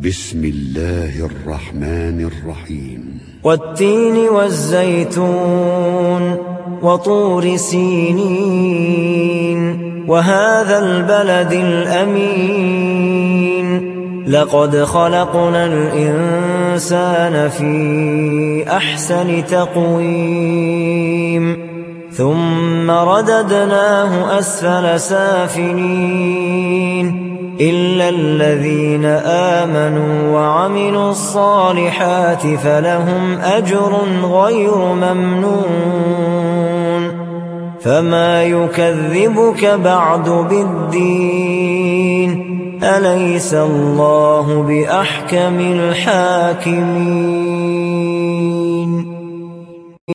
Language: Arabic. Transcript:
بسم الله الرحمن الرحيم والتين والزيتون وطور سينين وهذا البلد الأمين لقد خلقنا الإنسان في أحسن تقويم ثم رددناه أسفل سافلين إلا الذين آمنوا وعملوا الصالحات فلهم أجر غير ممنون فما يكذبك بعد بالدين أليس الله بأحكم الحاكمين